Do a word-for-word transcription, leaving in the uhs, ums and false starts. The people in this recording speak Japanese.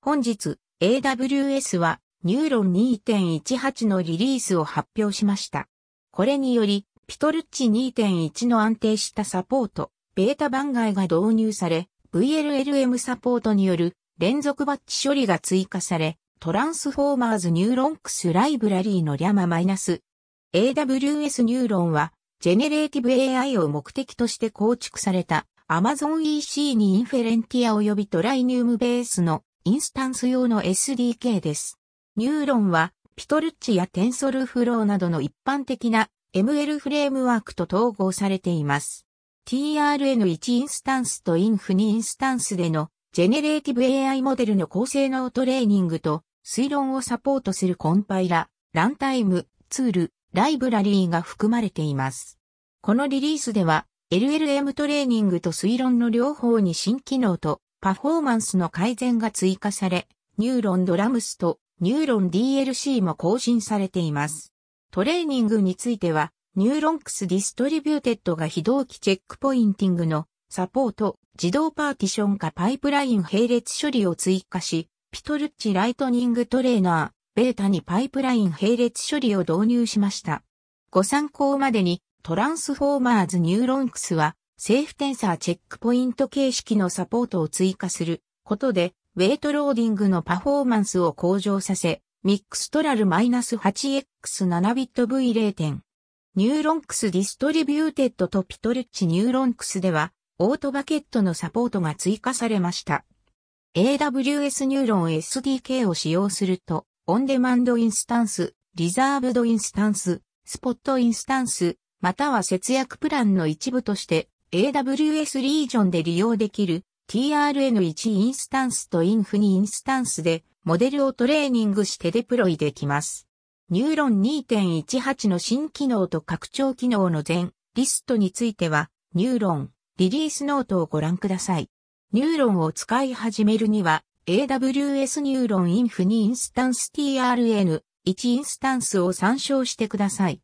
本日、エーダブリューエス は ニューロン にてんじゅうはち のリリースを発表しました。これにより、ピトルッチ にてんいち の安定したサポート、ベータ番外が導入され、ブイエルエルエム サポートによる連続バッチ処理が追加され、トランスフォーマーズニューロンクスライブラリーのリャマ-エーダブリューエス ニューロンは、ジェネレーティブ エーアイ を目的として構築された Amazon イーシー にインフェレンティア及びトライニウムベースのインスタンス用の エスディーケー です。ニューロンは、ピトルッチやテンソルフローなどの一般的な エムエル フレームワークと統合されています。ティーアールエヌワン インスタンスと インフツー インスタンスでのジェネレーティブ エーアイ モデルの高性能トレーニングと推論をサポートするコンパイラ、ランタイム、ツール、ライブラリーが含まれています。このリリースでは エルエルエム トレーニングと推論の両方に新機能とパフォーマンスの改善が追加され、ニューロンドラムスとニューロン ディーエルシー も更新されています。トレーニングについては、ニューロンクスディストリビューテッドが非同期チェックポインティングのサポート、自動パーティション化パイプライン並列処理を追加し、ピトルッチライトニングトレーナー、ベータにパイプライン並列処理を導入しました。ご参考までに、トランスフォーマーズニューロンクスは、セーフテンサーチェックポイント形式のサポートを追加することで、ウェイトローディングのパフォーマンスを向上させ、ミックストラル はちエックスなな ビット ブイゼロ 点。ニューロンクスディストリビューテッドとピトルッチニューロンクスでは、オートバケットのサポートが追加されました。エーダブリューエス ニューロン エスディーケー を使用すると、オンデマンドインスタンス、リザーブドインスタンス、スポットインスタンス、または節約プランの一部として、エーダブリューエス リージョンで利用できる ティーアールエヌワン インスタンスと インフツー インスタンスでモデルをトレーニングしてデプロイできます。ニューロン にてんじゅうはち の新機能と拡張機能の全リストについては、ニューロンリリースノートをご覧ください。ニューロンを使い始めるには、エーダブリューエス ニューロン インフツー インスタンス ティーアールエヌワン インスタンスを参照してください。